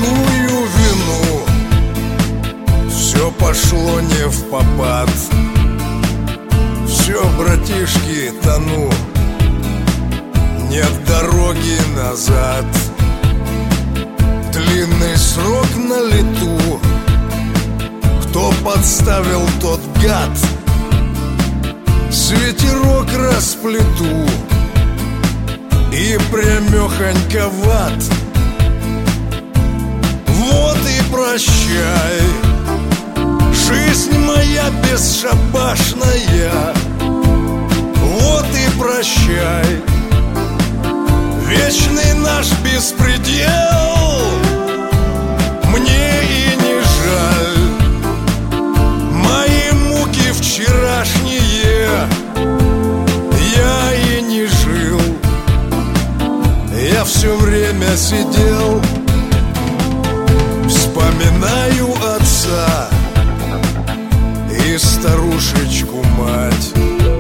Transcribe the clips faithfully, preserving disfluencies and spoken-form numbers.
большую вину. Все пошло не впопад. Все, братишки, тону. Нет дороги назад. Длинный срок на лету. Кто подставил, тот гад. С ветерок расплету и прямехонько в ад. Вот и прощай, жизнь моя бесшабашная. Вот и прощай, вечный наш беспредел. Мне и не жаль мои муки вчерашние. Я и не жил, я все время сидел. Вспоминаю отца и старушечку мать.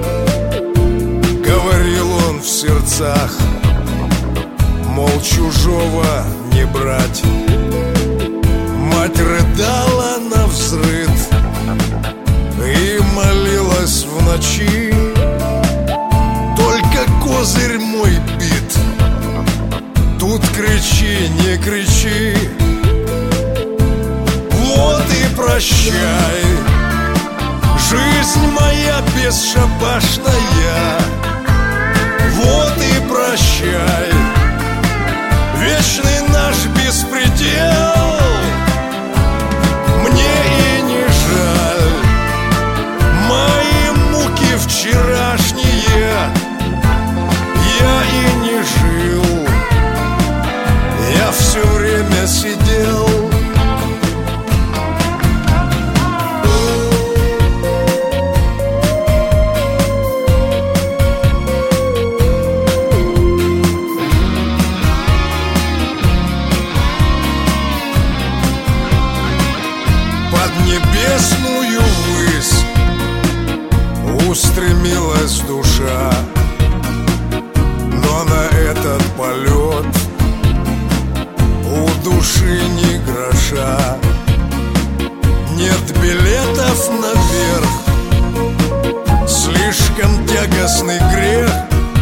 Говорил он в сердцах, мол, чужого не брать. Мать рыдала навзрыд и молилась в ночи. Только козырь мой бит, тут кричи, не кричи. Вот и прощай, жизнь моя бесшабашная. Вот и прощай, вечный наш беспредел. Мне и не жаль мои муки вчерашние. Я и не жил, я все время сидел. Небесную высь устремилась душа, но на этот полет у души ни гроша. Нет билетов наверх, слишком тягостный грех.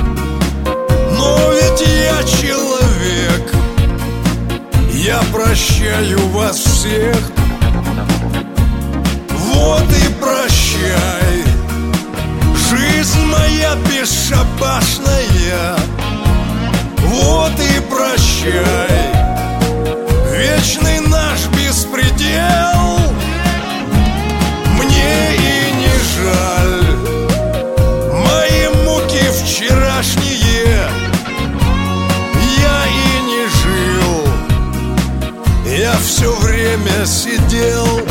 Но ведь я человек, я прощаю вас всех. Вот и прощай, жизнь моя бесшабашная. Вот и прощай, вечный наш беспредел. Мне и не жаль мои муки вчерашние. Я и не жил, я все время сидел.